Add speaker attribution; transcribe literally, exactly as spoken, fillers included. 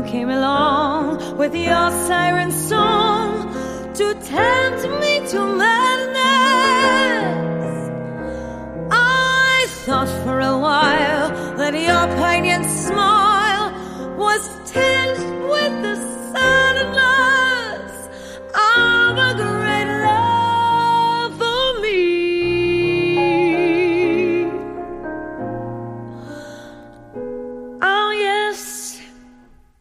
Speaker 1: you came along with your siren song to tempt me to madness. I thought for a while that your poignant smile was tinged with the